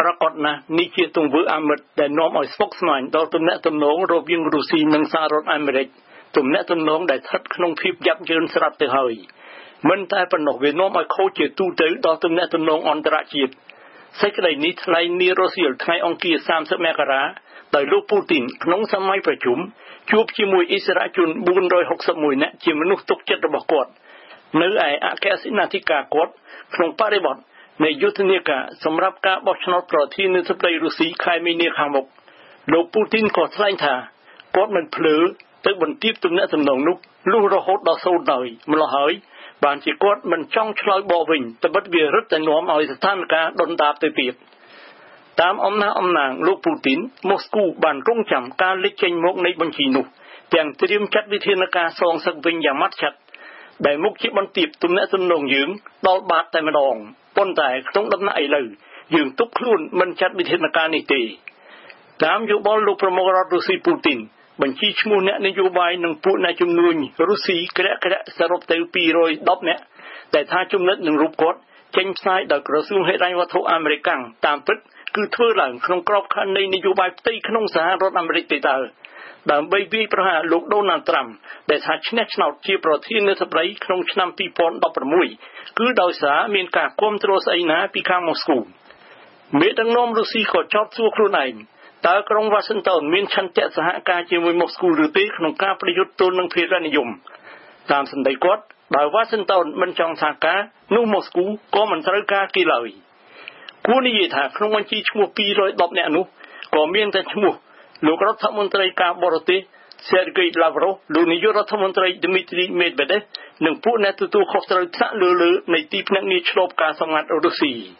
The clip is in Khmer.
ប្រកាសណានេះជាទង្វើអាមិតដែលនាំឲ្យស្មុគស្មាញដល់ទំនាក់ទំនងរវាងរុស្ស៊ីនិងសហរដ្ឋអាមេរិកទំនាក់ទំនងដែលស្ថិតក្នុងភាពយ៉ាប់យ៉ឺនស្រាប់ទៅហើយមិនតែប៉ុណ្ណោះវានាំឲ្យខូចជាទូទៅដល់ទំនាក់ទំនងអន្តរជាតិសេចក្តីនេះថ្លែងនារុស្ស៊ីថ្ងៃអង្គារ30មករាដោយលោកពូទីនក្នុងសម័យប្រជុំជួបជាមួយអិសរាជជន461នាក់ជាមនុស្សទុកចិត្តរបស់គាត់នៅឯអគ្គសេនាធិការគាត់ក្នុងបរិបទនៃយុទ្ធនាការសម្រាប់ការបោះឆ្នោតប្រធានាធិបតីរុស្ស៊ីខែមីនាខាងមុខលោកពូទីនក៏ថ្លែងថាគាត់មិនភ្លើទៅបន្ទាបទំនាក់ទំនងនោះលុះរហូតដល់សូន្យហើយម្ល៉េះហើយបានជាគាត់មិនចង់ឆ្លើយបកវិញត្បិតវារឹតតែនាំឲ្យស្ថានភាពដុនដាបទៅទៀតតាមអំណាងលោកពូទីនម៉ូស្គូបានរងចាំការលេចចេញមកនៃបញ្ជីនោះទាំងត្រៀមចាត់វិធានការសងសឹកវិញយ៉ាងម៉ត់ចត់ដែលមុខជាបន្ទាបទំនាក់ទំនងយើងដល់បាតតែម្ដងប៉ុន្តែក្នុងដំណាក់ឥឡូវយើងទុកខ្លួនមិនចាត់វិធានការនេះទេតាមយោបល់លោកប្រមុខរដ្ឋរុស្ស៊ីពូទីនបញ្ជីឈ្មោះអ្នកនយោបាយនិងពួកអ្នកជំនួញរុស្ស៊ីក្រាក់សរុបទៅ210នាក់ដែលថាចំណិតនឹងរូបគាត់ចេញផ្សាយដោយក្រសួងហិរញ្ញវត្ថុអាមេរិកតាមពិតគឺធ្វើឡើងក្នុងក្របខ័ណ្ឌនៃនយោបាយផ្ទៃក្នុងសហរដ្ឋអាមេរិកទេតើដើម្បីវាយប្រហារលោកដូណាល់ត្រាំដែលថាឈ្នះឆ្នោតជាប្រធានាធិបតីក្នុងឆ្នាំ2016គឺដោយសារមានការគាំទ្រស្អីណាពីខាងម៉ូស្គូមេដឹកនាំរុស្ស៊ីក៏ចោទសួរខ្លួនឯងតើក្រុងវ៉ាស៊ីនតោនមានឆន្ទៈសហការជាមួយម៉ូស្គូឬទេក្នុងការប្រយុទ្ធទល់នឹងភារនិយមតាមសម្ដីគាត់បើវ៉ាស៊ីនតោនមិនចង់សហការនោះម៉ូស្គូក៏មិនត្រូវការគេឡើយគួរនិយាយថាក្នុងបញ្ជីឈ្មោះ210នាក់នោះក៏មានតែឈ្មោះលោករដ្ឋមន្ត្រីការបរទេស Sergei Lavrov លោកនាយករដ្ឋមន្ត្រី Dmitry Medvedev និងពួកអ្នកទទួលខុសត្រូវថ្នាក់លើនៃទីភ្នាក់ងារឆ្លប់ការសម្ងាត់រុស្ស៊ី